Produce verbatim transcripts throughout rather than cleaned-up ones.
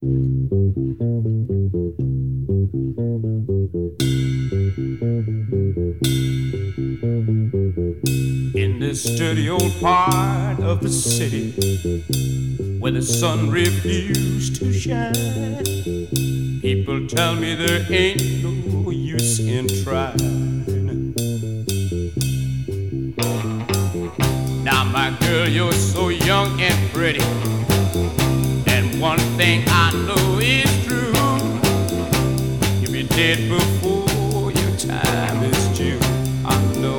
In this dirty old part of the city where the sun refused to shine, people tell me there ain't no use in trying. Now my girl, you're so young and pretty, and one thing I know is true: you'll be dead before your time is due. I know.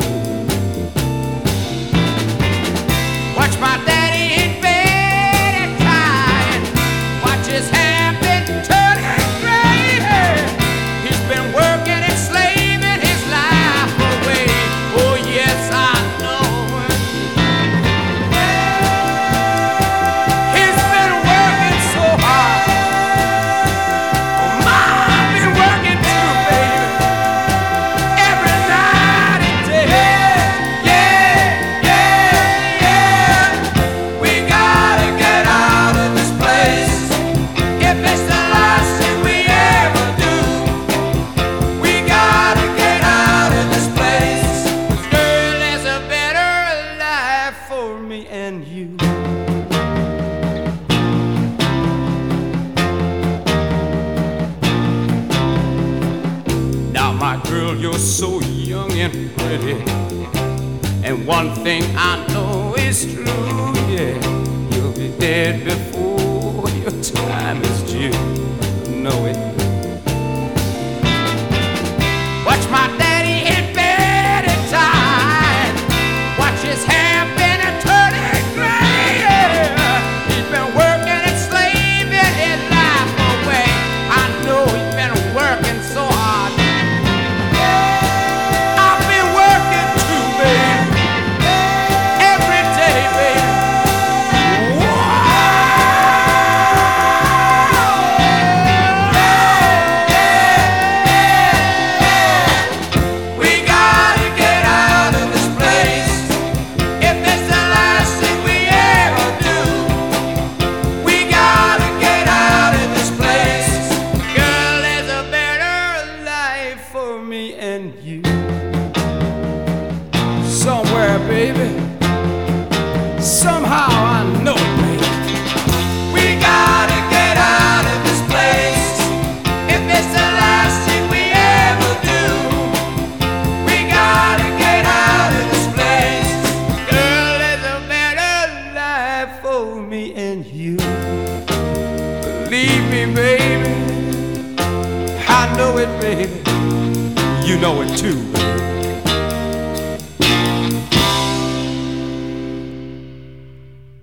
Watch my daddy in bed at night. Watch his hair been turning gray. He's been working and slaving his life away. Oh yes, I know. He's been working so hard. Oh, Mom been working too, baby. Every night and day. Yeah, yeah, yeah. We gotta get out of this place. If it's the last thing we ever do, we gotta get out of this place. 'Cause girl, there's a better life for me and you. Now my girl, you're so young and pretty, and one thing I know is true, yeah, you'll be dead before your time is due. Know it. Watch my daddy in bed at time. Watch his hair been a turning gray. He's been working and slaving his life away. I know he's been working so hard. I've been working too, baby. Every day, baby. We gotta get out of this place. If it's the last thing we ever do, we gotta get out of this place. Girl, there's a better life for me and you. Somewhere, baby. Somehow I know it, baby. We gotta get out of this place. If it's the last thing we ever do, we gotta get out of this place. Girl, there's a better life for me and you. Believe me, baby. I know it, baby. You know it too, baby.